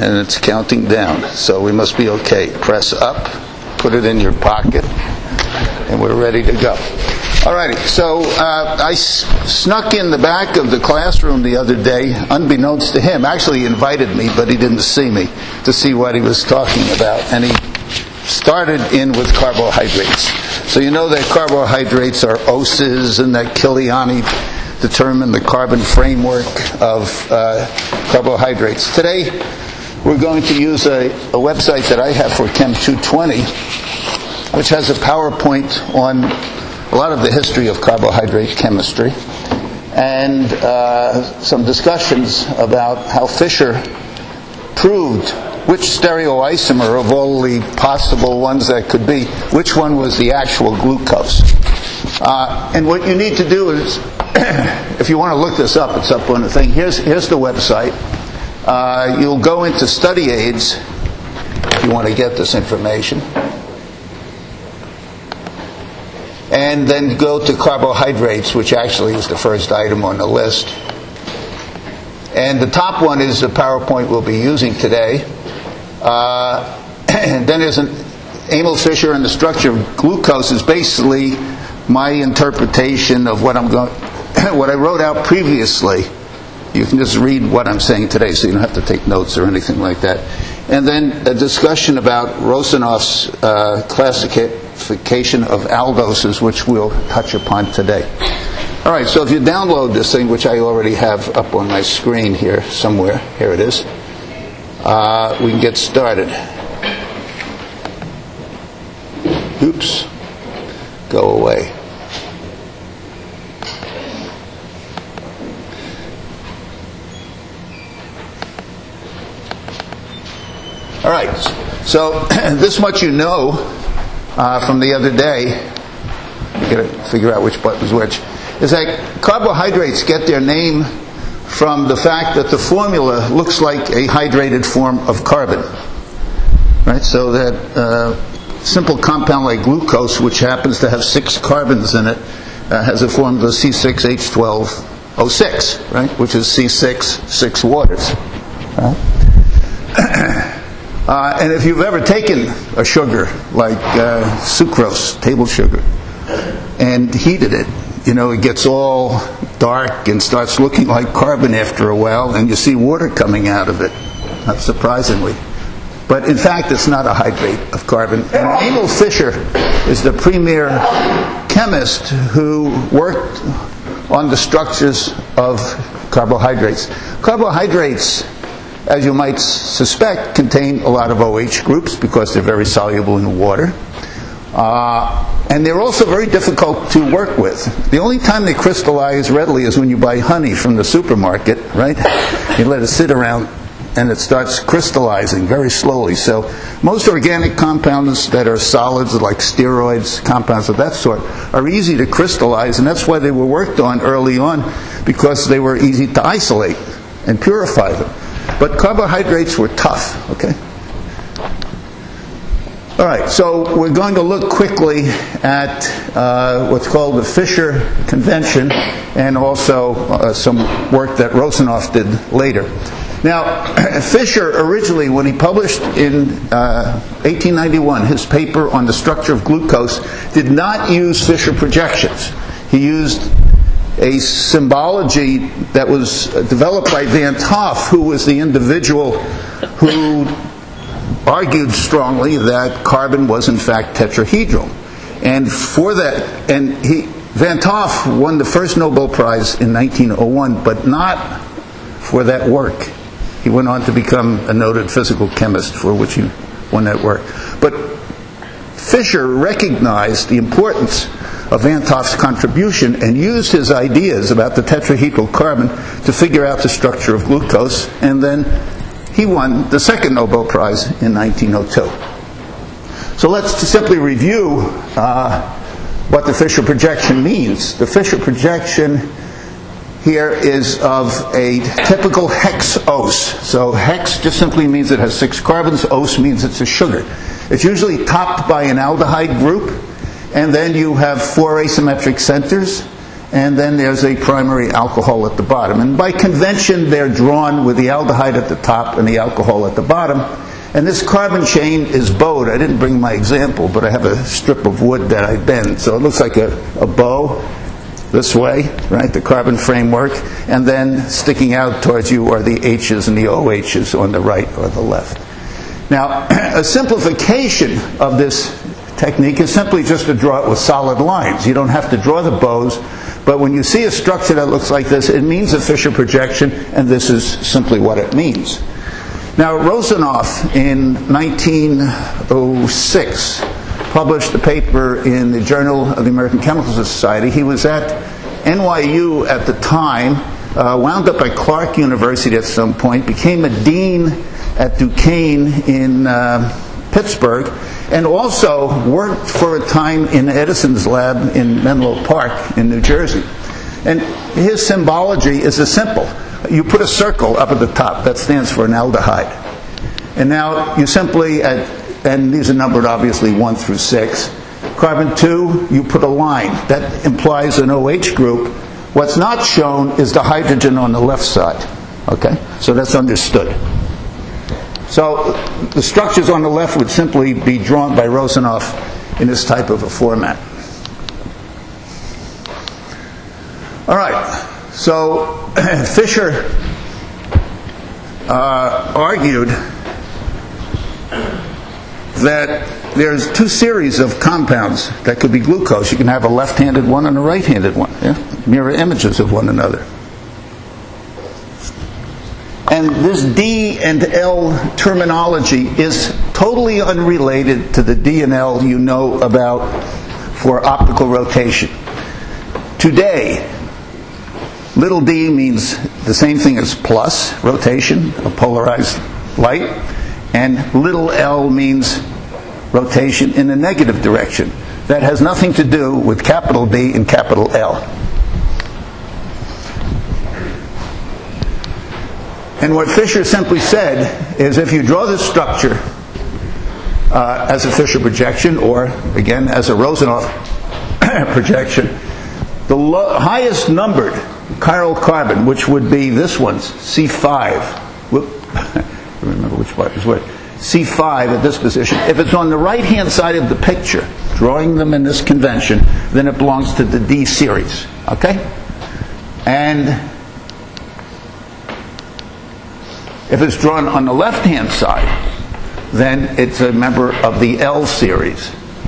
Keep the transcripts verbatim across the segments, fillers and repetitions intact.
and it's counting down. So we must be okay. Press up, put it in your pocket, and we're ready to go. Alrighty, so uh, I s- snuck in the back of the classroom the other day, unbeknownst to him. Actually, he invited me, but he didn't see me, to see what he was talking about. And he started in with carbohydrates. So you know that carbohydrates are oses, and that Kiliani determined the carbon framework of uh, carbohydrates. Today, we're going to use a, a website that I have for Chem two twenty, which has a PowerPoint on a lot of the history of carbohydrate chemistry, and uh, some discussions about how Fischer proved which stereoisomer of all the possible ones that could be, which one was the actual glucose. Uh, and what you need to do is, if you want to look this up, it's up on the thing. Here's, here's the website. Uh, you'll go into study aids if you want to get this information. And then go to carbohydrates, which actually is the first item on the list. And the top one is the PowerPoint we'll be using today. Uh, and then there's an Emil Fischer and the structure of glucose is basically my interpretation of what I'm going, what I wrote out previously. You can just read what I'm saying today, so you don't have to take notes or anything like that. And then a discussion about Rosenoff's uh, classification of aldoses, which we'll touch upon today. All right, so if you download this thing, which I already have up on my screen here somewhere, here it is, uh, we can get started. Oops, go away. All right, so this much you know uh, from the other day, you got to figure out which button's which, is that carbohydrates get their name from the fact that the formula looks like a hydrated form of carbon. Right, so that uh, simple compound like glucose, which happens to have six carbons in it, uh, has a formula C six H twelve O six, right, which is C six, six waters. Right? Uh, and if you've ever taken a sugar like uh, sucrose, table sugar, and heated it, you know, it gets all dark and starts looking like carbon after a while, and you see water coming out of it, not surprisingly. But in fact, it's not a hydrate of carbon. And Emil Fischer is the premier chemist who worked on the structures of carbohydrates. Carbohydrates, as you might suspect, contain a lot of O H groups because they're very soluble in water. Uh, and they're also very difficult to work with. The only time they crystallize readily is when you buy honey from the supermarket, right? You let it sit around and it starts crystallizing very slowly. So most organic compounds that are solids, like steroids, compounds of that sort, are easy to crystallize, and that's why they were worked on early on, because they were easy to isolate and purify them. But carbohydrates were tough, okay? All right, so we're going to look quickly at uh, what's called the Fischer Convention, and also uh, some work that Rosenoff did later. Now, Fischer originally, when he published in uh, eighteen ninety-one his paper on the structure of glucose, did not use Fischer projections. He used a symbology that was developed by Van 't Hoff, who was the individual who argued strongly that carbon was in fact tetrahedral. And for that, and he, Van 't Hoff won the first Nobel Prize in nineteen oh one, but not for that work. He went on to become a noted physical chemist, for which he won that work. But Fischer recognized the importance of Van 't Hoff's contribution and used his ideas about the tetrahedral carbon to figure out the structure of glucose, and then he won the second Nobel Prize in nineteen oh two. So let's simply review uh, what the Fischer projection means. The Fischer projection here is of a typical hex ose. So hex just simply means it has six carbons. Ose means it's a sugar. It's usually topped by an aldehyde group, and then you have four asymmetric centers, and then there's a primary alcohol at the bottom. And by convention, they're drawn with the aldehyde at the top and the alcohol at the bottom. And this carbon chain is bowed. I didn't bring my example, but I have a strip of wood that I bend. So it looks like a, a bow this way, right, the carbon framework. And then sticking out towards you are the H's and the O H's on the right or the left. Now, a simplification of this technique is simply just to draw it with solid lines. You don't have to draw the bows, but when you see a structure that looks like this, it means a Fischer projection, and this is simply what it means. Now, Rosenoff in nineteen oh six published a paper in the Journal of the American Chemical Society. He was at N Y U at the time, uh, wound up at Clark University at some point, became a dean at Duquesne in uh, Pittsburgh, and also worked for a time in Edison's lab in Menlo Park in New Jersey. And his symbology is as simple. You put a circle up at the top. That stands for an aldehyde. And now you simply, add, and these are numbered obviously one through six. Carbon two, you put a line. That implies an O H group. What's not shown is the hydrogen on the left side. Okay? So that's understood. So the structures on the left would simply be drawn by Rosenoff in this type of a format. All right. So Fischer uh, argued that there's two series of compounds that could be glucose. You can have a left-handed one and a right-handed one, yeah? Mirror images of one another. And this D and L terminology is totally unrelated to the D and L you know about for optical rotation. Today, little d means the same thing as plus, rotation, a polarized light, and little l means rotation in a negative direction. That has nothing to do with capital D and capital L. And what Fischer simply said is if you draw this structure uh, as a Fischer projection, or again as a Rosenoff projection, the lo- highest numbered chiral carbon, which would be this one's C five. Whoop. I remember which part is what. C five at this position. If it's on the right-hand side of the picture, drawing them in this convention, then it belongs to the D series. Okay? And if it's drawn on the left-hand side, then it's a member of the L series.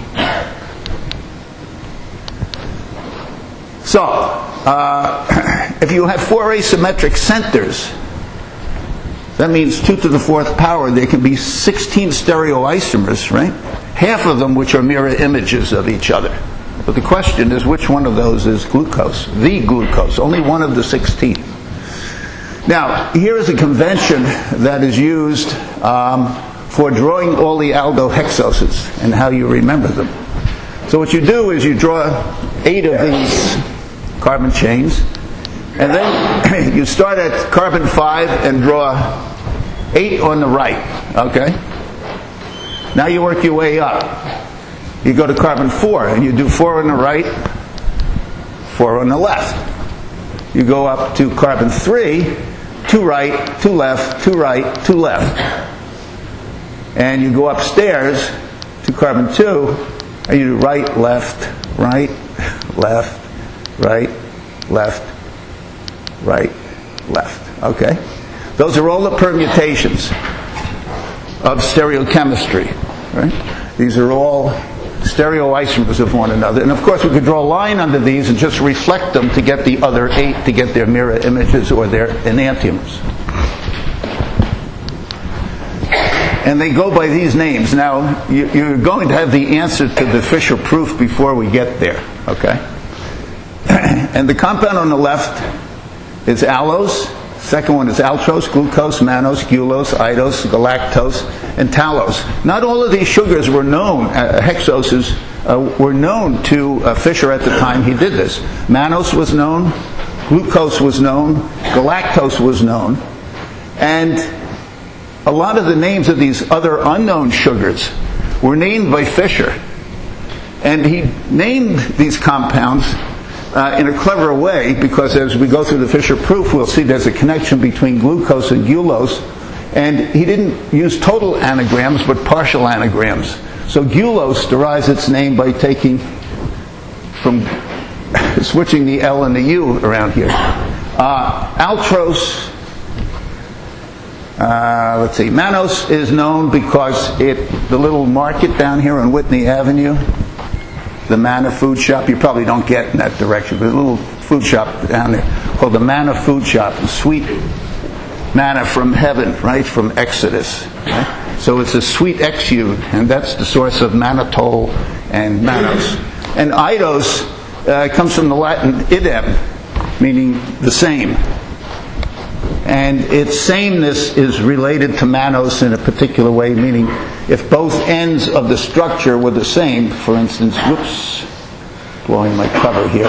So, uh, if you have four asymmetric centers, that means two to the fourth power, there can be sixteen stereoisomers, right? Half of them which are mirror images of each other. But the question is, which one of those is glucose? The glucose, only one of the sixteen. Now, here is a convention that is used um, for drawing all the aldohexoses and how you remember them. So what you do is you draw eight of these carbon chains, and then you start at carbon five and draw eight on the right, okay? Now you work your way up. You go to carbon four, and you do four on the right, four on the left. You go up to carbon three, two right, two left, two right, two left. And you go upstairs to carbon two, and you do right, left, right, left, right, left, right, left. Okay? Those are all the permutations of stereochemistry. Right? These are all stereoisomers of one another. And of course we could draw a line under these and just reflect them to get the other eight, to get their mirror images or their enantiomers. And they go by these names. Now, you, you're going to have the answer to the Fischer proof before we get there. Okay? And the compound on the left is allose. Second one is altrose, glucose, mannose, gulose, idose, galactose, and talose. Not all of these sugars were known, uh, hexoses uh, were known to uh, Fischer at the time he did this. Mannose was known, glucose was known, galactose was known, and a lot of the names of these other unknown sugars were named by Fischer. And he named these compounds uh, in a clever way, because as we go through the Fisher proof, we'll see there's a connection between glucose and gulose. And he didn't use total anagrams, but partial anagrams. So gulose derives its name by taking, from switching the L and the U around here. Uh, Altrose, uh, let's see, mannose is known because it, the little market down here on Whitney Avenue, the Manna Food Shop, you probably don't get in that direction, but a little food shop down there called the Manna Food Shop, the sweet manna from heaven, right, from Exodus. Right? So it's a sweet exude, and that's the source of mannitol and mannose. And eidos uh, comes from the Latin idem, meaning the same. And its sameness is related to mannose in a particular way, meaning if both ends of the structure were the same, for instance, whoops, blowing my cover here,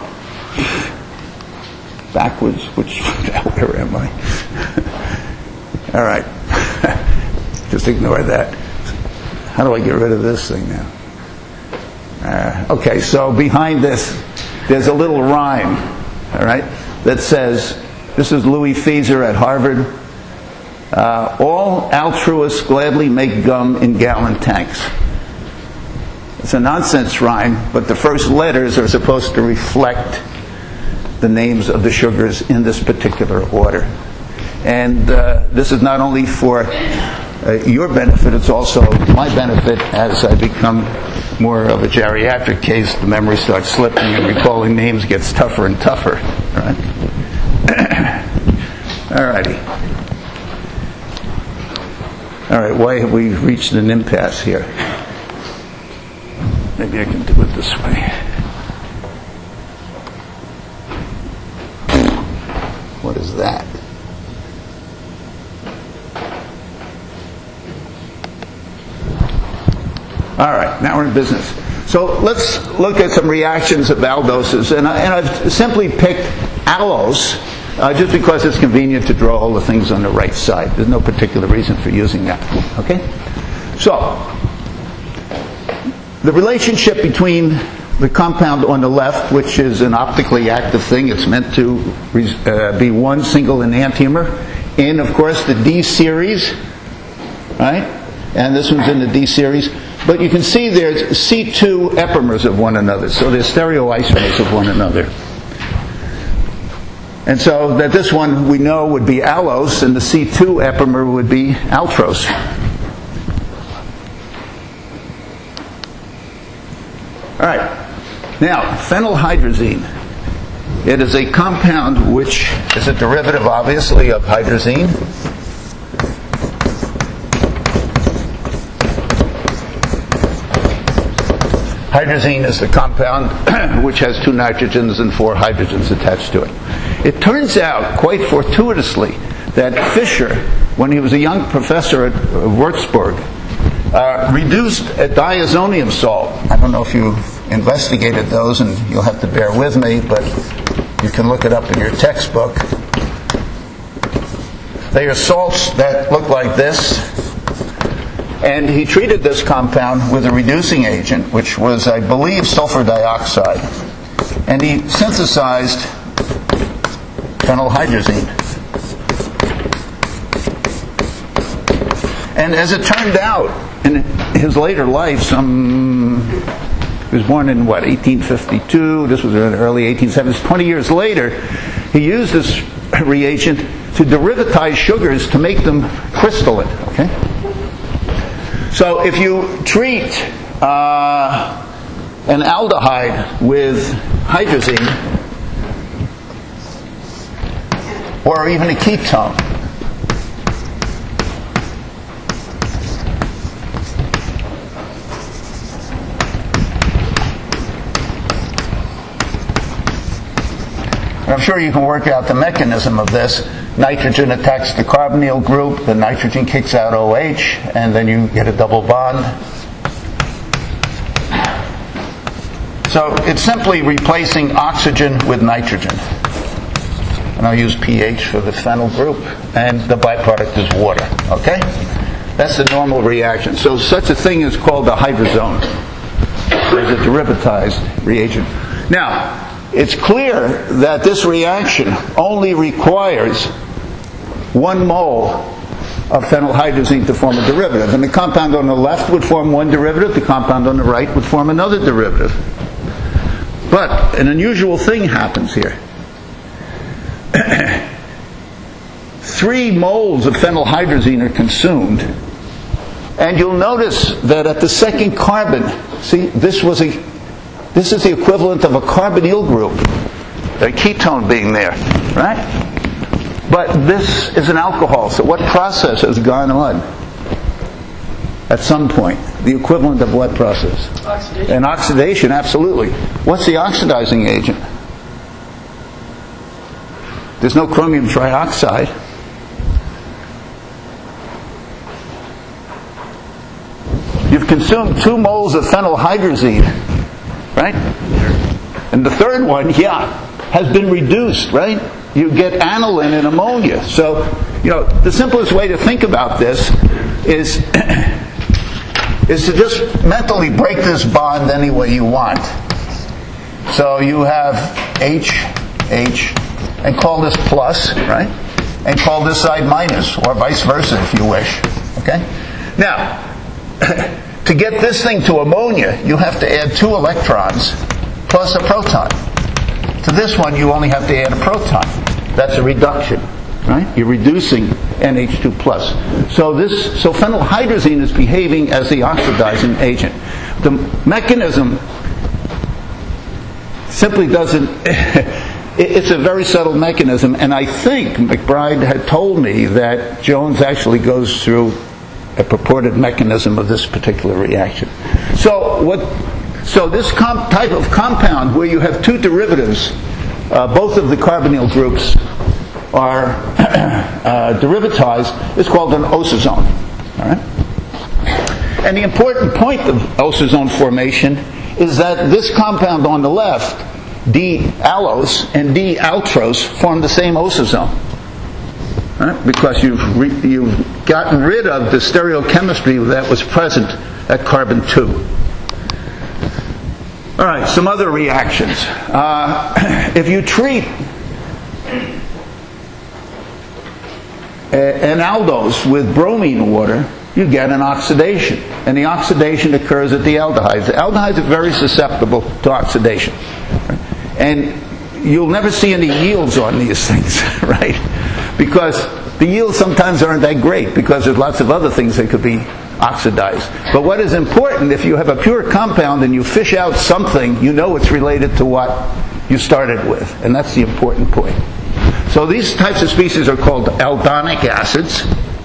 backwards, which, where am I? All right. Just ignore that. How do I get rid of this thing now? Uh, okay, so behind this, there's a little rhyme, all right, that says, this is Louis Feaser at Harvard, uh, all altruists gladly make gum in gallon tanks. It's a nonsense rhyme, but the first letters are supposed to reflect the names of the sugars in this particular order. And uh, this is not only for uh, your benefit, it's also my benefit as I become more of a geriatric case. The memory starts slipping and recalling names gets tougher and tougher. All right? All righty. All right, why have we reached an impasse here? Maybe I can do it this way. What is that? All right, now we're in business. So let's look at some reactions of aldoses. And, I, and I've simply picked allose uh, just because it's convenient to draw all the things on the right side. There's no particular reason for using that. Okay? So, the relationship between the compound on the left, which is an optically active thing, it's meant to uh, be one single enantiomer, in, of course, the D series, right? And this one's in the D series. But you can see there's C two epimers of one another, so they're stereoisomers of one another. And so that this one we know would be allose, and the C two epimer would be altrose. All right. Now, phenylhydrazine. It is a compound which is a derivative, obviously, of hydrazine. Hydrazine is the compound which has two nitrogens and four hydrogens attached to it. It turns out, quite fortuitously, that Fisher, when he was a young professor at Würzburg, uh, reduced a diazonium salt. I don't know if you investigated those, and you'll have to bear with me, but you can look it up in your textbook. They are salts that look like this. And he treated this compound with a reducing agent, which was, I believe, sulfur dioxide. And he synthesized phenylhydrazine. And as it turned out, in his later life, some he was born in, what, eighteen fifty-two, this was in the early eighteen seventies, twenty years later, he used this reagent to derivatize sugars to make them crystalline, okay? So if you treat uh, an aldehyde with hydrazine, or even a ketone, I'm sure you can work out the mechanism of this. Nitrogen attacks the carbonyl group, the nitrogen kicks out O H, and then you get a double bond. So it's simply replacing oxygen with nitrogen. And I'll use pH for the phenyl group, and the byproduct is water. Okay? That's the normal reaction. So such a thing is called a hydrazone. There's a derivatized reagent. Now, it's clear that this reaction only requires one mole of phenylhydrazine to form a derivative. And the compound on the left would form one derivative, the compound on the right would form another derivative. But an unusual thing happens here. Three moles of phenylhydrazine are consumed, and you'll notice that at the second carbon, see, this was a, this is the equivalent of a carbonyl group, a ketone being there, right? But this is an alcohol, so what process has gone on at some point? The equivalent of what process? Oxidation. An oxidation, absolutely. What's the oxidizing agent? There's no chromium trioxide. You've consumed two moles of phenylhydrazine, right? And the third one, yeah, has been reduced, right? You get aniline and ammonia. So, you know, the simplest way to think about this is, is to just mentally break this bond any way you want. So you have H, H, and call this plus, right? And call this side minus, or vice versa if you wish. Okay? Now, to get this thing to ammonia, you have to add two electrons plus a proton. To this one, you only have to add a proton. That's a reduction, right? You're reducing N H two plus. So this, so phenylhydrazine is behaving as the oxidizing agent. The mechanism simply doesn't. It's a very subtle mechanism, and I think McBride had told me that Jones actually goes through a purported mechanism of this particular reaction. So what? So this comp- type of compound where you have two derivatives, uh, both of the carbonyl groups are uh, derivatized, is called an osazone. All right? And the important point of osazone formation is that this compound on the left, D-allose and D-altrose, form the same osazone. Right? Because you've, re- you've gotten rid of the stereochemistry that was present at carbon two. All right, some other reactions. Uh, if you treat a, an aldose with bromine water, you get an oxidation. And the oxidation occurs at the aldehydes. The aldehydes are very susceptible to oxidation. Right? And you'll never see any yields on these things, right? Because the yields sometimes aren't that great because there's lots of other things that could be oxidized. But what is important, if you have a pure compound and you fish out something, you know it's related to what you started with. And that's the important point. So these types of species are called aldonic acids.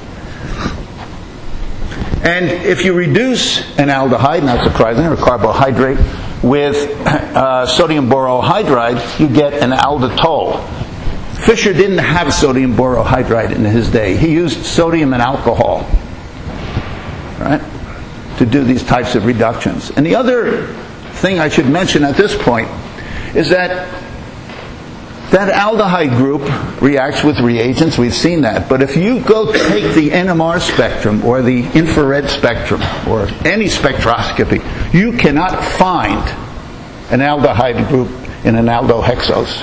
And if you reduce an aldehyde, not surprisingly, or carbohydrate, with uh, sodium borohydride, you get an alditol. Fischer didn't have sodium borohydride in his day. He used sodium and alcohol, right, to do these types of reductions. And the other thing I should mention at this point is that that aldehyde group reacts with reagents. We've seen that. But if you go take the N M R spectrum or the infrared spectrum or any spectroscopy, you cannot find an aldehyde group in an aldohexose.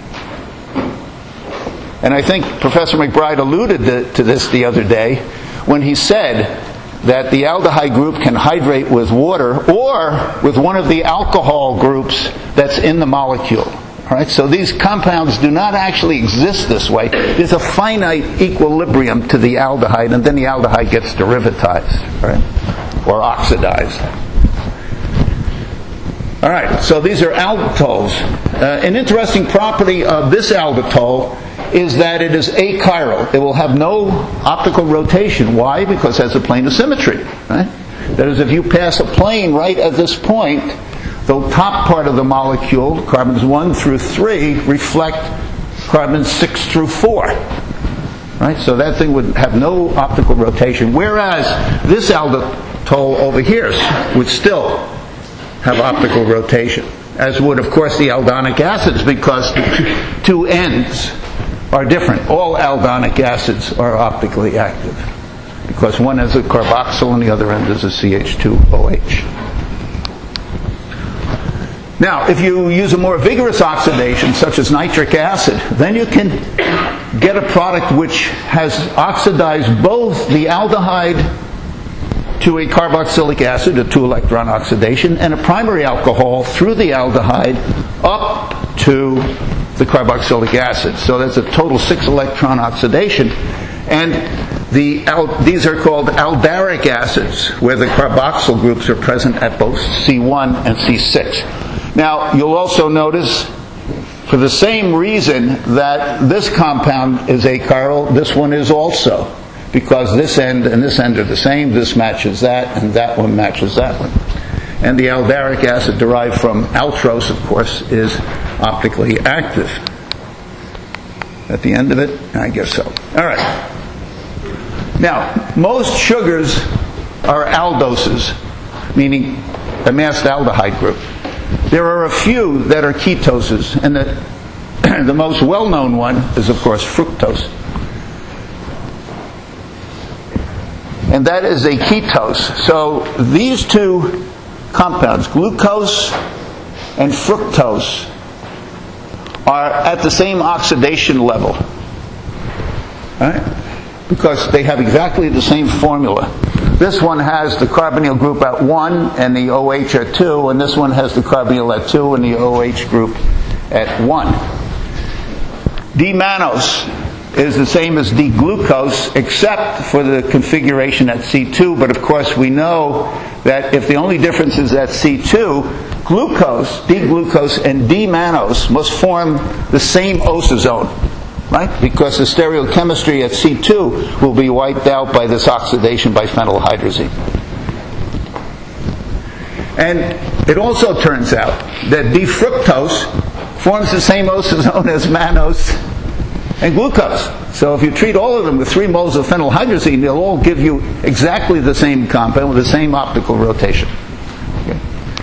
And I think Professor McBride alluded to, to this the other day when he said that the aldehyde group can hydrate with water or with one of the alcohol groups that's in the molecule. All right, so these compounds do not actually exist this way. There's a finite equilibrium to the aldehyde, and then the aldehyde gets derivatized, right, or oxidized. All right, so these are alditols. Uh, an interesting property of this alditol is that it is achiral. It will have no optical rotation. Why? Because it has a plane of symmetry, right? That is, if you pass a plane right at this point, the top part of the molecule, carbons one through three, reflect carbons six through four. Right? So that thing would have no optical rotation. Whereas this alditol over here would still have optical rotation. As would, of course, the aldonic acids, because the two ends are different. All aldonic acids are optically active, because one has a carboxyl and the other end is a C H two O H. Now, if you use a more vigorous oxidation, such as nitric acid, then you can get a product which has oxidized both the aldehyde to a carboxylic acid, a two-electron oxidation, and a primary alcohol through the aldehyde up to the carboxylic acid. So that's a total six-electron oxidation. And the al- these are called aldaric acids, where the carboxyl groups are present at both C one and C six. Now, you'll also notice, for the same reason that this compound is achiral, this one is also. Because this end and this end are the same, this matches that, and that one matches that one. And the aldaric acid derived from altros, of course, is optically active. At the end of it? I guess so. All right. Now, most sugars are aldoses, meaning a masked aldehyde group. There are a few that are ketoses, and the, the most well-known one is, of course, fructose. And that is a ketose. So these two compounds, glucose and fructose, are at the same oxidation level. Right? Because they have exactly the same formula. This one has the carbonyl group at one and the OH at two, and this one has the carbonyl at two and the OH group at one. D-mannose is the same as D-glucose, except for the configuration at C two, but of course we know that if the only difference is at C two, glucose, D-glucose, and D-mannose must form the same osazone, right? Because the stereochemistry at C two will be wiped out by this oxidation by phenylhydrazine. And it also turns out that D-fructose forms the same osazone as mannose and glucose. So if you treat all of them with three moles of phenylhydrazine, they'll all give you exactly the same compound with the same optical rotation. Okay.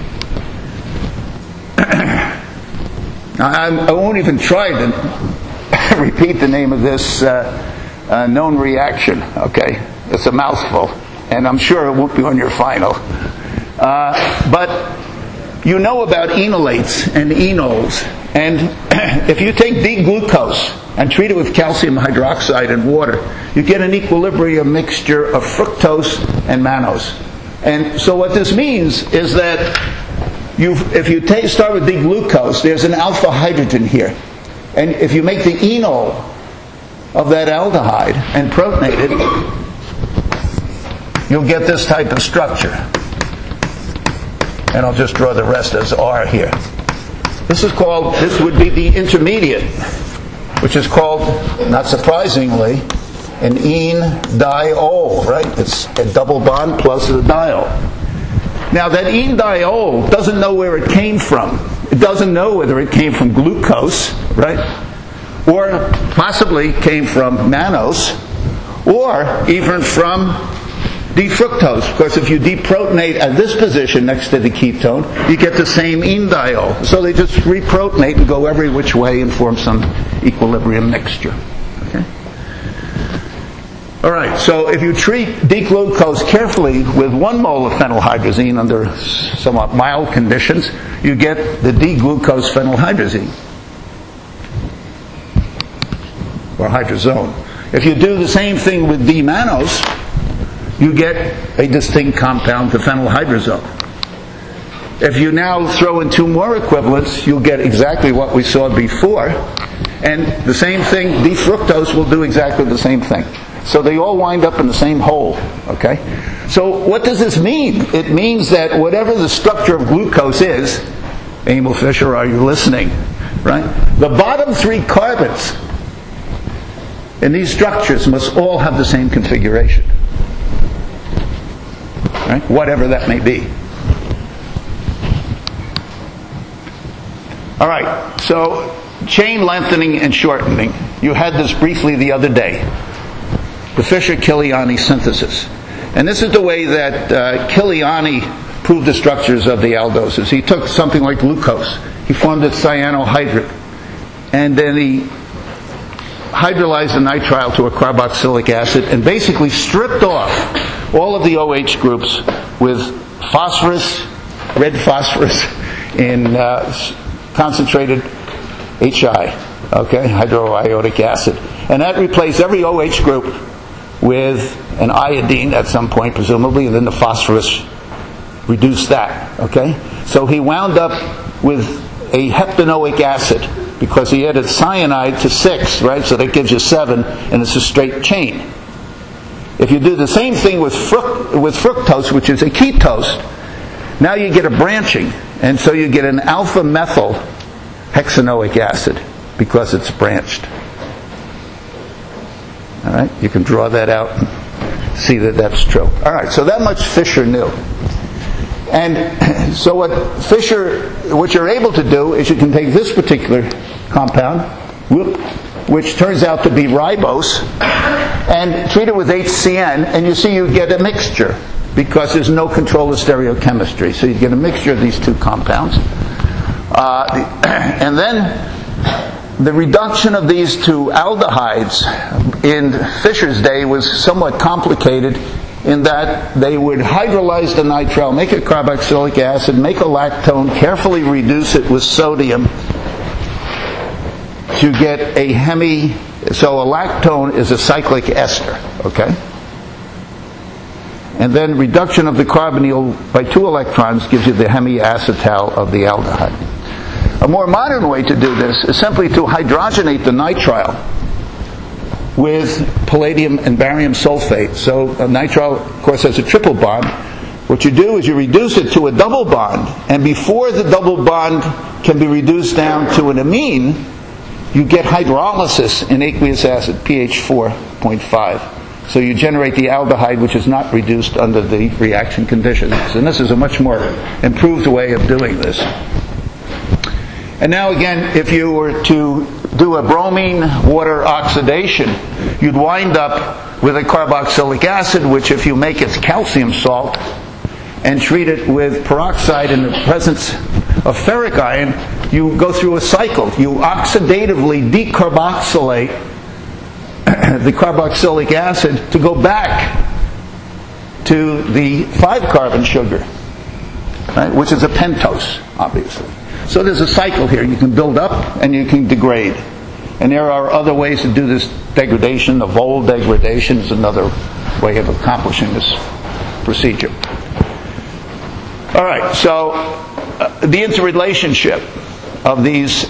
I, I won't even try to repeat the name of this uh, uh, known reaction. Okay, it's a mouthful, and I'm sure it won't be on your final. Uh, but you know about enolates and enols, and if you take D-glucose and treat it with calcium hydroxide and water, you get an equilibrium mixture of fructose and mannose. And so what this means is that you, if you take, start with D-glucose, there's an alpha hydrogen here. And if you make the enol of that aldehyde and protonate it, you'll get this type of structure. And I'll just draw the rest as R here. This is called, this would be the intermediate, which is called, not surprisingly, an ene-diol, right? It's a double bond plus a diol. Now that ene-diol doesn't know where it came from. It doesn't know whether it came from glucose, right? Or possibly came from mannose, or even from D-fructose, because if you deprotonate at this position next to the ketone, you get the same ene-diol. So they just reprotonate and go every which way and form some equilibrium mixture. Okay? All right, so if you treat D-glucose carefully with one mole of phenylhydrazine under somewhat mild conditions, you get the D-glucose phenylhydrazine, or hydrazone. If you do the same thing with D-mannose, you get a distinct compound, the phenylhydrazone. If you now throw in two more equivalents, you'll get exactly what we saw before. And the same thing, D-fructose will do exactly the same thing. So they all wind up in the same hole. Okay? So what does this mean? It means that whatever the structure of glucose is, Emil Fisher, are you listening? Right? The bottom three carbons in these structures must all have the same configuration. Right? Whatever that may be. All right, so chain lengthening and shortening. You had this briefly the other day. The Fisher-Kiliani synthesis. And this is the way that uh, Kiliani proved the structures of the aldoses. He took something like glucose. He formed its cyanohydric. And then he hydrolyzed the nitrile to a carboxylic acid and basically stripped off all of the OH groups with phosphorus, red phosphorus, in uh, concentrated H I, okay, hydroiodic acid. And that replaced every O H group with an iodine at some point, presumably, and then the phosphorus reduced that, okay? So he wound up with a heptanoic acid because he added cyanide to six, right? So that gives you seven, and it's a straight chain. If you do the same thing with fruct- with fructose, which is a ketose, now you get a branching, and so you get an alpha-methyl hexanoic acid because it's branched. All right, you can draw that out and see that that's true. All right, so that much Fischer knew. And so what Fischer, what you're able to do is you can take this particular compound, whoop, which turns out to be ribose, and treat it with H C n, and you see you get a mixture because there's no control of stereochemistry. So you get a mixture of these two compounds. Uh, and then the reduction of these to aldehydes in Fischer's day was somewhat complicated in that they would hydrolyze the nitrile, make it carboxylic acid, make a lactone, carefully reduce it with sodium to get a hemi. So a lactone is a cyclic ester, okay? And then reduction of the carbonyl by two electrons gives you the hemiacetal of the aldehyde. A more modern way to do this is simply to hydrogenate the nitrile with palladium and barium sulfate. So a nitrile, of course, has a triple bond. What you do is you reduce it to a double bond, and before the double bond can be reduced down to an amine, you get hydrolysis in aqueous acid, pH four point five. So you generate the aldehyde, which is not reduced under the reaction conditions. And this is a much more improved way of doing this. And now again, if you were to do a bromine water oxidation, you'd wind up with a carboxylic acid, which if you make its calcium salt and treat it with peroxide in the presence of ferric ion, you go through a cycle. You oxidatively decarboxylate the carboxylic acid to go back to the five-carbon sugar, right, which is a pentose, obviously. So there's a cycle here. You can build up and you can degrade. And there are other ways to do this degradation. The Vold degradation is another way of accomplishing this procedure. All right, so uh, the interrelationship of these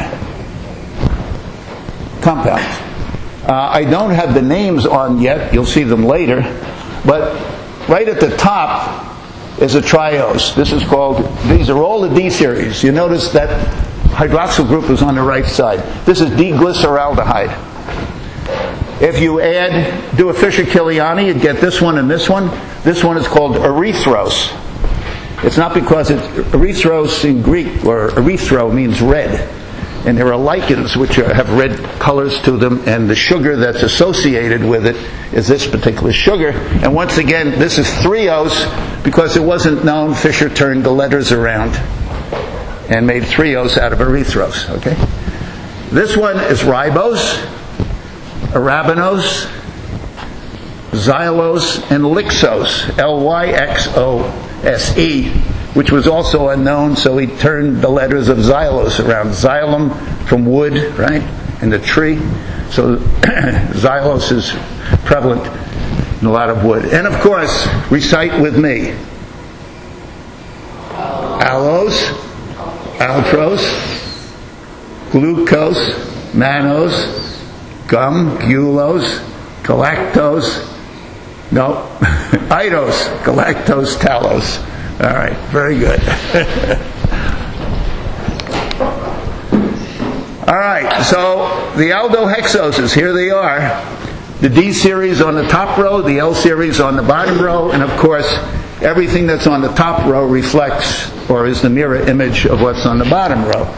compounds. Uh, I don't have the names on yet. You'll see them later. But right at the top is a triose. This is called, these are all the D series. You notice that hydroxyl group is on the right side. This is D-glyceraldehyde. If you add, do a Fischer-Kiliani, you'd get this one and this one. This one is called erythros. It's not because it's erythros in Greek, or erythro means red. And there are lichens which are, have red colors to them, and the sugar that's associated with it is this particular sugar. And once again, this is threose because it wasn't known. Fischer turned the letters around and made threose out of erythros. Okay, this one is ribose, arabinose, xylose, and lyxose, L Y X O S E, which was also unknown, so he turned the letters of xylose around. Xylem from wood, right, and the tree. So xylose is prevalent in a lot of wood. And of course, recite with me. Allose, altrose, glucose, mannose, gum, gulose, galactose, no, idose, galactose, talose. All right, very good. All right, so the aldohexoses, here they are. The D series on the top row, the L series on the bottom row, and of course, everything that's on the top row reflects or is the mirror image of what's on the bottom row.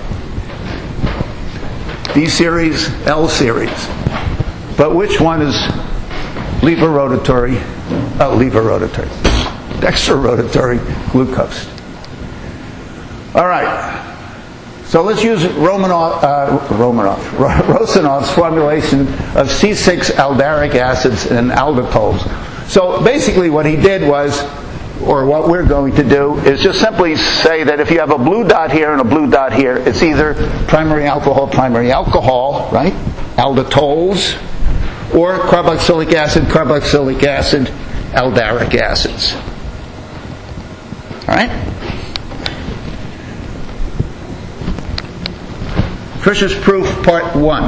D series, L series. But which one is levorotatory? Oh, levorotatory. Dextrorotatory glucose. All right. So let's use Romanov, uh, Romanov, Rosanov's formulation of C six aldaric acids and aldatols. So basically what he did was or what we're going to do, is just simply say that if you have a blue dot here and a blue dot here, it's either primary alcohol, primary alcohol, right? Aldatols, or carboxylic acid, carboxylic acid, aldaric acids. All right? Fisher's proof, part one.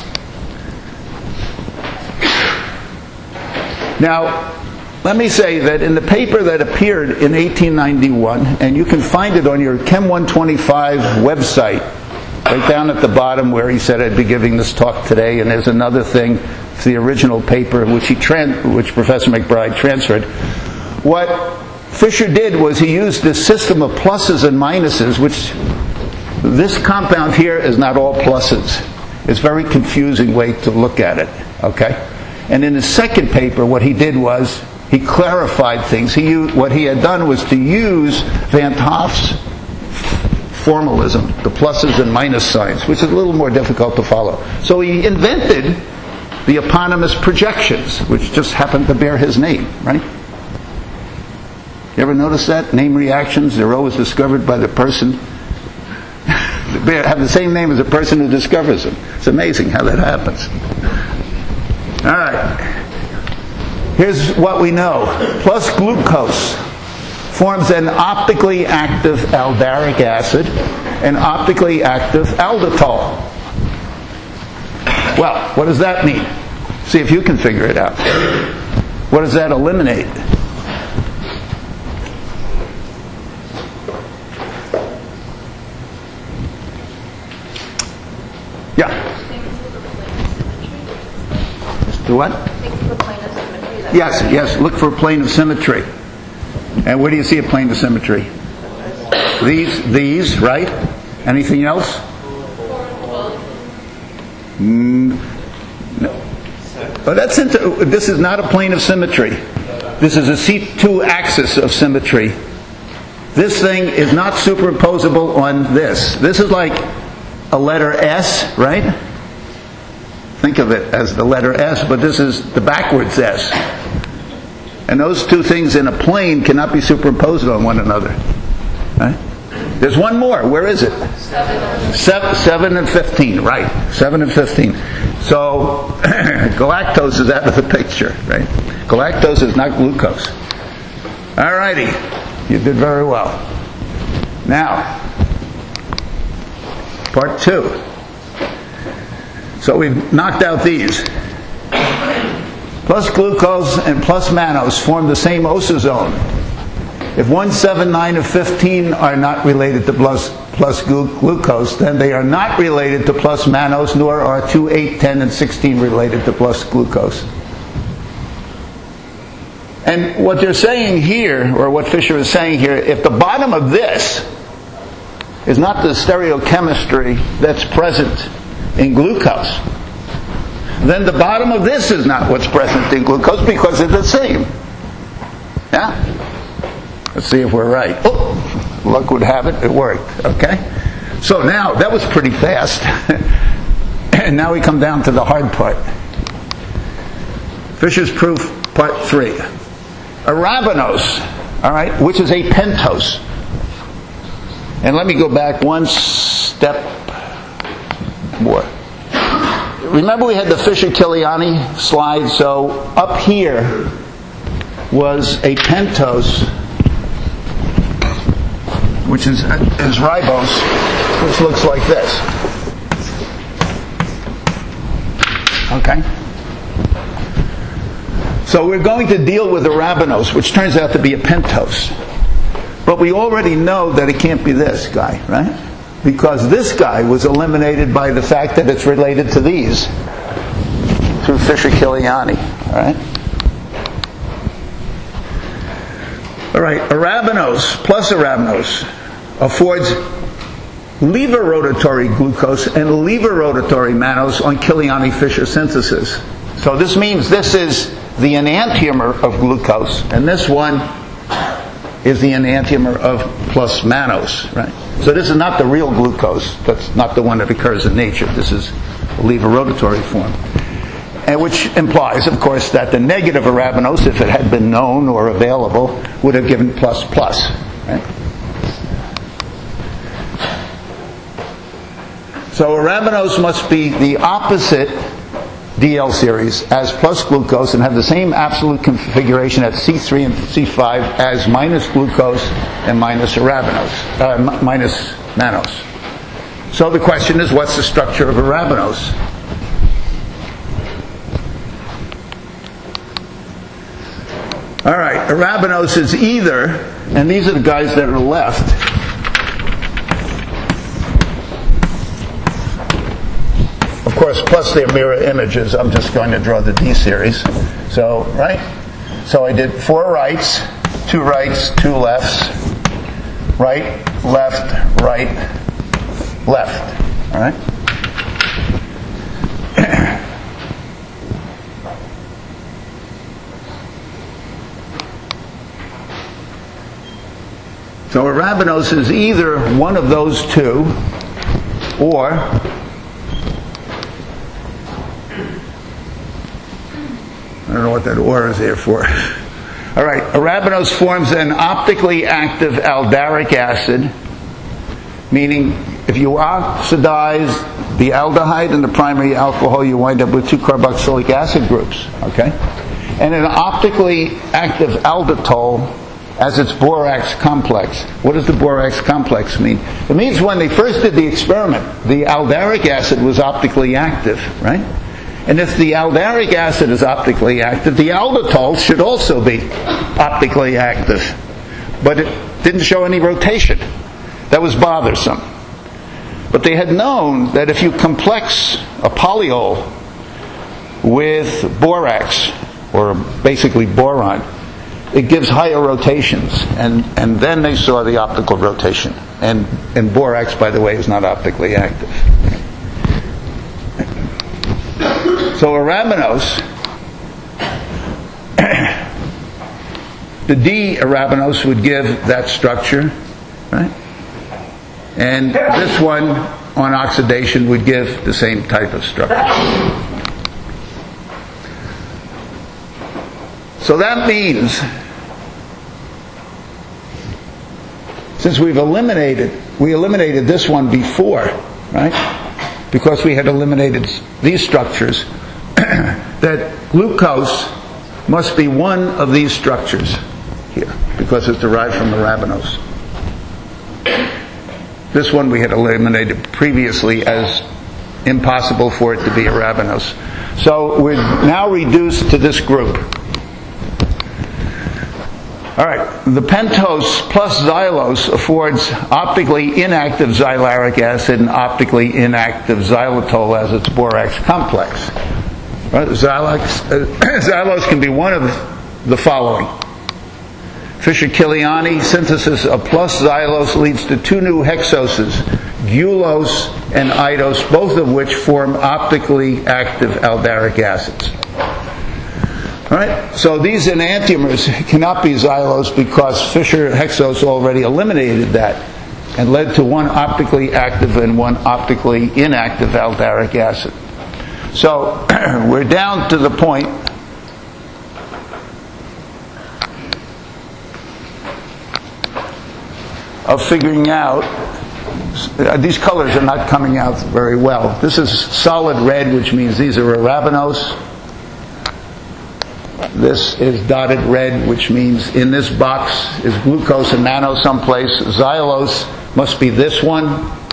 Now, let me say that in the paper that appeared in eighteen ninety-one, and you can find it on your Chem one twenty-five website, right down at the bottom where he said I'd be giving this talk today, and there's another thing, it's the original paper which he tran- which Professor McBride transferred. What Fisher did was he used this system of pluses and minuses, which this compound here is not all pluses. It's a very confusing way to look at it, okay? And in his second paper, what he did was he clarified things. He used, what he had done was to use Van 't Hoff's formalism, the pluses and minus signs, which is a little more difficult to follow. So he invented the eponymous projections, which just happened to bear his name, right? You ever notice that? Name reactions, they're always discovered by the person, they have the same name as the person who discovers them. It's amazing how that happens. All right. Here's what we know. Plus glucose forms an optically active aldaric acid, an optically active alditol. Well, what does that mean? See if you can figure it out. What does that eliminate? Yeah. The what? Yes, yes, look for a plane of symmetry. And where do you see a plane of symmetry? These, these, right? Anything else? Mm, no. But that's into, this is not a plane of symmetry. This is a C two axis of symmetry. This thing is not superimposable on this. This is like a letter S, right? Think of it as the letter S, but this is the backwards S. And those two things in a plane cannot be superimposed on one another. Right? There's one more. Where is it? Seven. Seven, seven and fifteen, right. Seven and fifteen. So, galactose is out of the picture, right? Galactose is not glucose. Alrighty. You did very well. Now, part two. So we've knocked out these. Plus glucose and plus mannose form the same osazone. If one, seven, nine, and fifteen are not related to plus, plus glu- glucose, then they are not related to plus mannose, nor are two, eight, ten, and sixteen related to plus glucose. And what they're saying here, or what Fisher is saying here, if the bottom of this is not the stereochemistry that's present in glucose, then the bottom of this is not what's present in glucose because it's the same. Yeah? Let's see if we're right. Oh, luck would have it, it worked. Okay? So now, that was pretty fast. And now we come down to the hard part. Fisher's proof, part three. Arabinose, all right, which is a pentose. And let me go back one step more. Remember we had the Fisher-Kiliani slide? So up here was a pentose, which is, is ribose, which looks like this. Okay? So we're going to deal with arabinose, which turns out to be a pentose. But we already know that it can't be this guy, right? Because this guy was eliminated by the fact that it's related to these through Fisher-Kiliani. All right? All right, arabinose plus arabinose affords levorotatory glucose and levorotatory mannose on Kiliani-Fisher synthesis. So this means this is the enantiomer of glucose, and this one is the enantiomer of plus mannose, right? So this is not the real glucose. That's not the one that occurs in nature. This is a levorotatory form. and which implies, of course, that the negative arabinose, if it had been known or available, would have given plus plus. Right? So arabinose must be the opposite D L series as plus glucose and have the same absolute configuration at C three and C five as minus glucose and minus arabinose, uh, m- minus mannose. So the question is, what's the structure of arabinose? All right, arabinose is either, and these are the guys that are left. Of course, plus their mirror images, I'm just going to draw the D series. So, right? So I did four rights, two rights, two lefts, right, left, right, left. All right? So arabinose is either one of those two, or I don't know what that or is there for. All right, arabinose forms an optically active aldaric acid, meaning if you oxidize the aldehyde and the primary alcohol, you wind up with two carboxylic acid groups. Okay, and an optically active alditol as its borax complex. What does the borax complex mean? It means when they first did the experiment, the aldaric acid was optically active, right? And if the aldaric acid is optically active, the alditol should also be optically active. But it didn't show any rotation. That was bothersome. But they had known that if you complex a polyol with borax, or basically boron, it gives higher rotations. And, and then they saw the optical rotation. And, and borax, by the way, is not optically active. So arabinose, the D arabinose would give that structure, right? And this one on oxidation would give the same type of structure. So that means, since we've eliminated, we eliminated this one before, right? Because we had eliminated these structures, that glucose must be one of these structures here, because it's derived from arabinose. This one we had eliminated previously as impossible for it to be arabinose. So we're now reduced to this group. All right, the pentose plus xylose affords optically inactive xylaric acid and optically inactive xylitol as its borax complex. Right? Xylox, uh, xylose can be one of the following. Fischer-Kiliani synthesis of plus xylose leads to two new hexoses, gulose and idose, both of which form optically active aldaric acids. All right? So these enantiomers cannot be xylose because Fischer-Hexose already eliminated that and led to one optically active and one optically inactive aldaric acid. So we're down to the point of figuring out, uh, these colors are not coming out very well. This is solid red, which means these are arabinose. This is dotted red, which means in this box is glucose and mannose someplace. Xylose must be this one.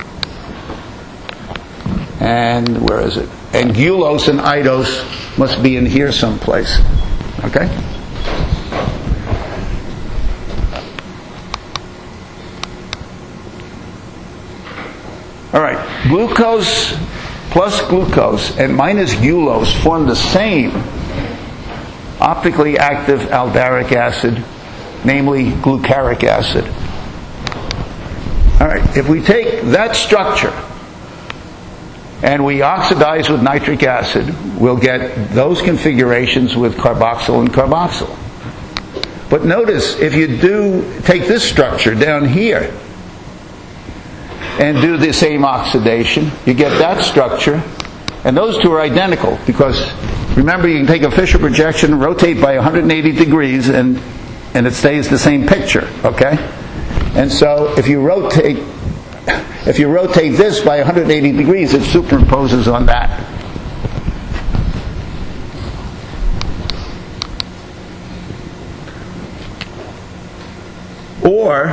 And where is it? And gulose and idose must be in here someplace. Okay? All right. Glucose plus glucose and minus gulose form the same optically active aldaric acid, namely glucaric acid. All right, if we take that structure and we oxidize with nitric acid, we'll get those configurations with carboxyl and carboxyl. But notice, if you do take this structure down here and do the same oxidation, you get that structure, and those two are identical because remember, you can take a Fisher projection, rotate by one hundred eighty degrees, and, and it stays the same picture, okay? And so if you rotate, if you rotate this by one hundred eighty degrees, it superimposes on that. Or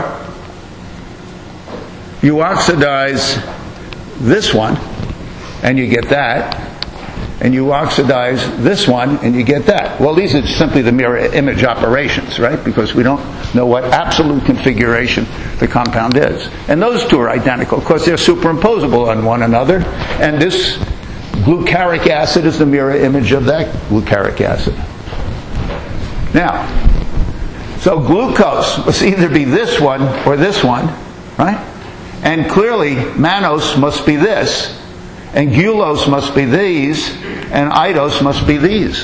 you oxidize this one, and you get that, and you oxidize this one, and you get that. Well, these are simply the mirror image operations, right? Because we don't know what absolute configuration the compound is. And those two are identical. Of course, they're superimposable on one another, and this glucaric acid is the mirror image of that glucaric acid. Now, so glucose must either be this one or this one, right? And clearly, mannose must be this, and gulose must be these, and idose must be these.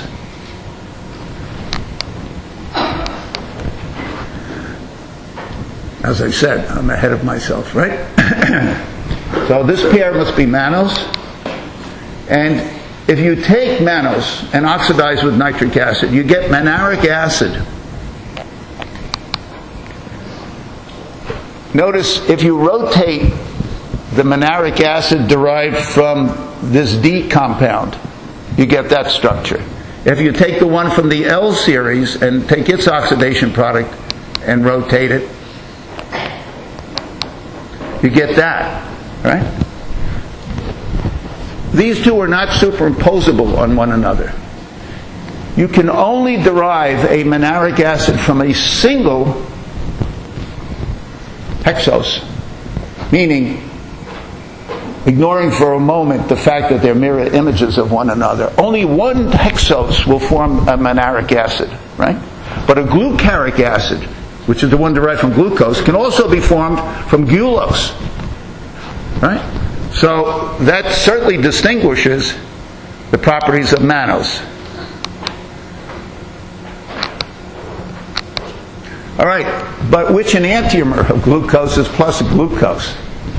As I said, I'm ahead of myself, right? So this pair must be mannose, and if you take mannose and oxidize with nitric acid, you get mannaric acid. Notice if you rotate the mannaric acid derived from this D compound, you get that structure. If you take the one from the L series and take its oxidation product and rotate it, you get that, right? These two are not superimposable on one another. You can only derive a mannaric acid from a single hexose, meaning, ignoring for a moment the fact that they're mirror images of one another, only one hexose will form a mannaric acid, right? But a glucaric acid, which is the one derived from glucose, can also be formed from gulose, right? So that certainly distinguishes the properties of mannose. All right, but which enantiomer of glucose is plus glucose?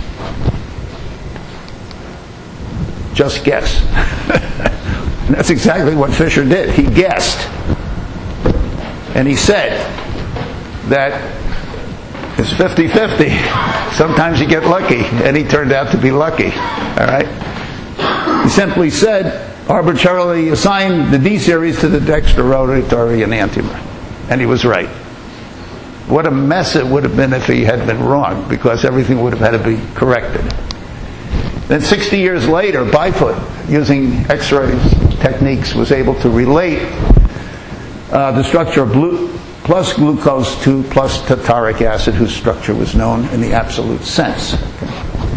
Just guess. And that's exactly what Fisher did. He guessed. And he said that it's fifty-fifty. Sometimes you get lucky. And he turned out to be lucky. All right? He simply said, arbitrarily assigned the D series to the dextrorotatory enantiomer. And he was right. What a mess it would have been if he had been wrong, because everything would have had to be corrected. Then sixty years later, Byfoot, using X-ray techniques, was able to relate uh, the structure of blue, plus glucose to plus tartaric acid, whose structure was known in the absolute sense. Okay.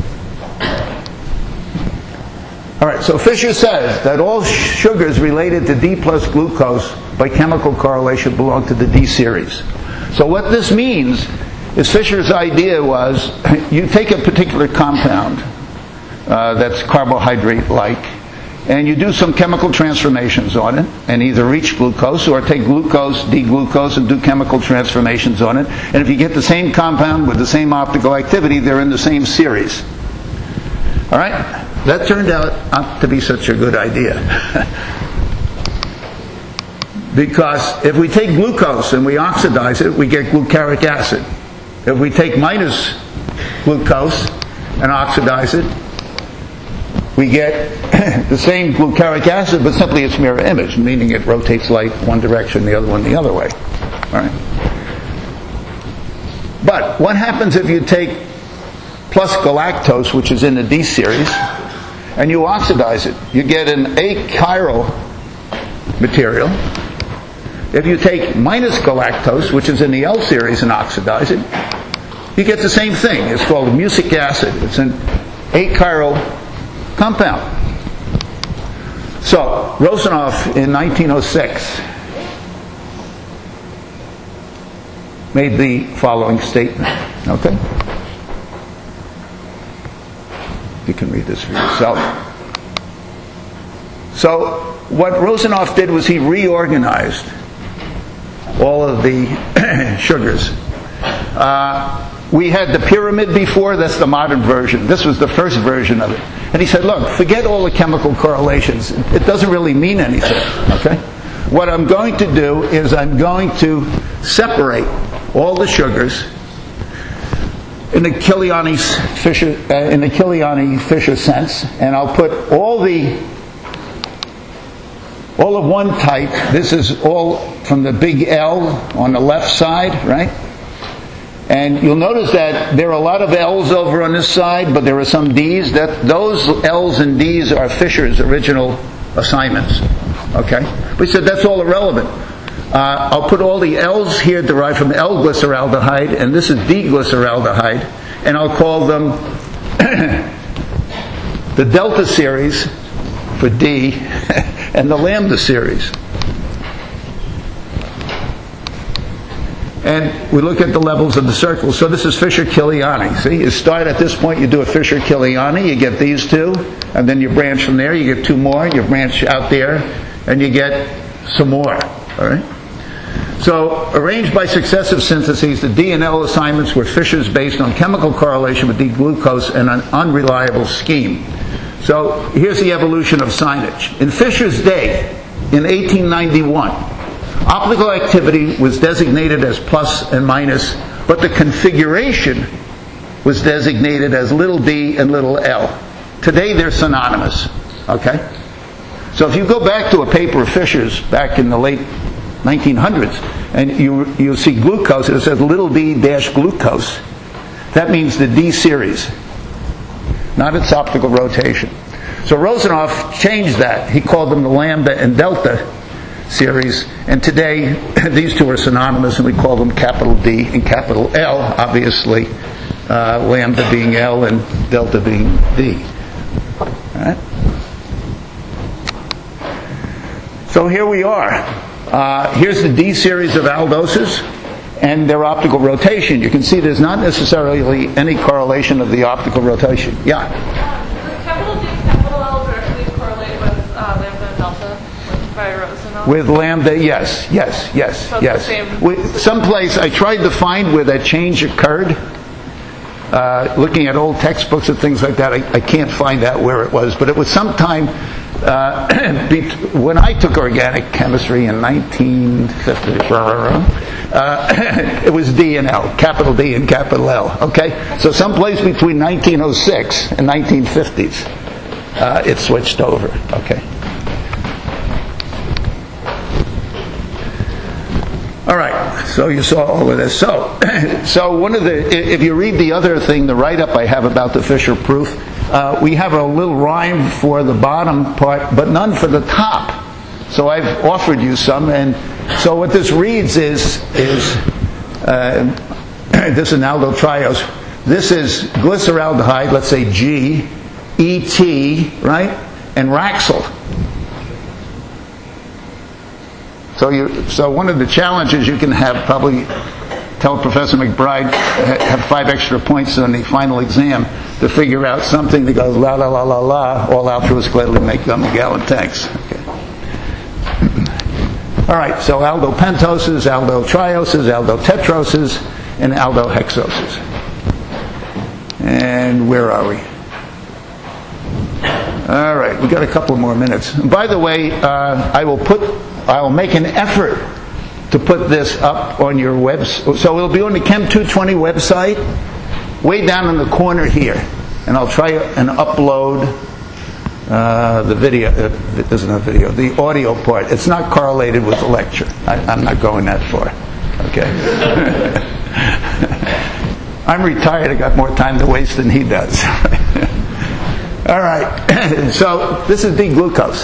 All right, so Fisher says that all sugars related to D plus glucose by chemical correlation belong to the D series. So what this means is Fisher's idea was you take a particular compound uh, that's carbohydrate-like, and you do some chemical transformations on it, and either reach glucose or take glucose, D-glucose, and do chemical transformations on it. And if you get the same compound with the same optical activity, they're in the same series. All right? That turned out not to be such a good idea. Because if we take glucose and we oxidize it, we get glucaric acid. If we take minus glucose and oxidize it, we get the same glucaric acid, but simply its mirror image, meaning it rotates light one direction, the other one the other way. All right. But what happens if you take plus galactose, which is in the D series, and you oxidize it? You get an achiral material. If you take minus galactose, which is in the L series, and oxidize it, you get the same thing. It's called mucic acid. It's an achiral compound. So, Rosenoff in nineteen oh six made the following statement. Okay? You can read this for yourself. So, what Rosenoff did was he reorganized all of the sugars. Uh, we had the pyramid before. That's the modern version. This was the first version of it. And he said, look, forget all the chemical correlations. It doesn't really mean anything, okay? What I'm going to do is I'm going to separate all the sugars in the Kiliani-Fisher, uh, in the Kiliani-Fisher sense, and I'll put all the all of one type. This is all from the big L on the left side, right? And you'll notice that there are a lot of L's over on this side, but there are some D's. That those L's and D's are Fisher's original assignments. Okay? But he said that's all irrelevant. Uh, I'll put all the L's here derived from L-glyceraldehyde, and this is D-glyceraldehyde, and I'll call them the delta series for D and the lambda series. And we look at the levels of the circles. So this is Fisher-Kiliani. See, you start at this point, you do a Fisher-Kiliani, you get these two, and then you branch from there, you get two more, you branch out there, and you get some more. All right? So, arranged by successive syntheses, the D and L assignments were Fisher's based on chemical correlation with D-glucose and an unreliable scheme. So, here's the evolution of signage. In Fisher's day, in eighteen ninety-one, optical activity was designated as plus and minus, but the configuration was designated as little d and little l. Today they're synonymous. Okay? So if you go back to a paper of Fisher's back in the late nineteen hundreds, and you you see glucose, it says little d dash glucose. That means the D series, not its optical rotation. So Rosenoff changed that. He called them the lambda and delta series, and today these two are synonymous, and we call them capital D and capital L, obviously, uh, lambda being L and delta being D. All right? So here we are. Uh, here's the D series of aldoses and their optical rotation. You can see there's not necessarily any correlation of the optical rotation. Yeah? Does capital D and capital L directly correlate with uh, lambda and delta by Rosenoff? With lambda, yes, yes, yes, so yes. With someplace I tried to find where that change occurred. Uh, looking at old textbooks and things like that, I, I can't find out where it was, but it was sometime uh, when I took organic chemistry in nineteen fifty. Uh, it was D and L, capital D and capital L. Okay, so someplace between nineteen oh six and nineteen fifties, uh, it switched over. Okay. All right, so you saw all of this. So, so one of the, if you read the other thing, the write-up I have about the Fisher proof, uh, we have a little rhyme for the bottom part, but none for the top. So I've offered you some, and so what this reads is, is uh, this is an aldotriose. This is glyceraldehyde, let's say G, E T, right, and Wraxel. So, you, so one of the challenges you can have, probably tell Professor McBride, have five extra points on the final exam to figure out something that goes la la la la la, all altruists gladly make gum and gallon tanks. Okay. All right, so aldopentoses, aldotrioses, aldotetroses, and aldohexoses. And where are we? All right, we got a couple more minutes. And by the way, uh, I will put, I will make an effort to put this up on your website. So it'll be on the Chem two twenty website, way down in the corner here, and I'll try and upload uh, the video. Uh, there's no video. The audio part. It's not correlated with the lecture. I, I'm not going that far. Okay. I'm retired. I got more time to waste than he does. All right, so this is D-glucose.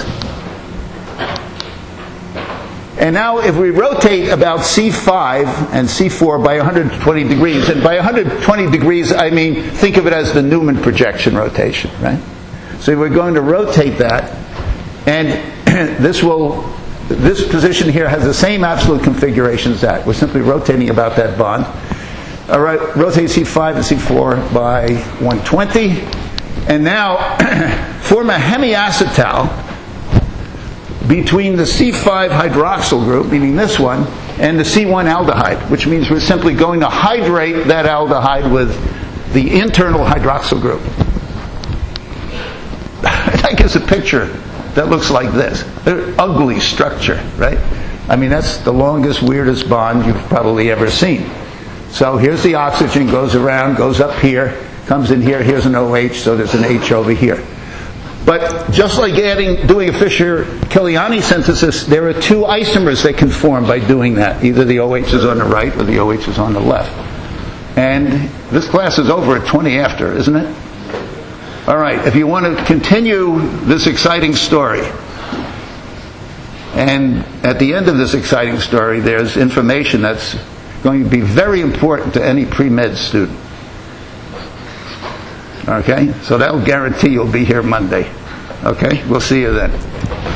And now if we rotate about C five and C four by one hundred twenty degrees, and by one hundred twenty degrees I mean, think of it as the Newman projection rotation, right? So we're going to rotate that, and this will, this position here has the same absolute configuration as that. We're simply rotating about that bond. All right, rotate C five and C four by one hundred twenty. And now, form a hemiacetal between the C five hydroxyl group, meaning this one, and the C one aldehyde, which means we're simply going to hydrate that aldehyde with the internal hydroxyl group. guy gives a picture that looks like this. They're ugly structure, right? I mean, that's the longest, weirdest bond you've probably ever seen. So here's the oxygen, goes around, goes up here, comes in here, here's an O H, so there's an H over here. But just like adding, doing a Fischer-Kiliani synthesis, there are two isomers that can form by doing that. Either the O H is on the right or the O H is on the left. And this class is over at twenty after, isn't it? All right, if you want to continue this exciting story, and at the end of this exciting story, there's information that's going to be very important to any pre-med student. Okay? So that will guarantee you'll be here Monday. Okay? We'll see you then.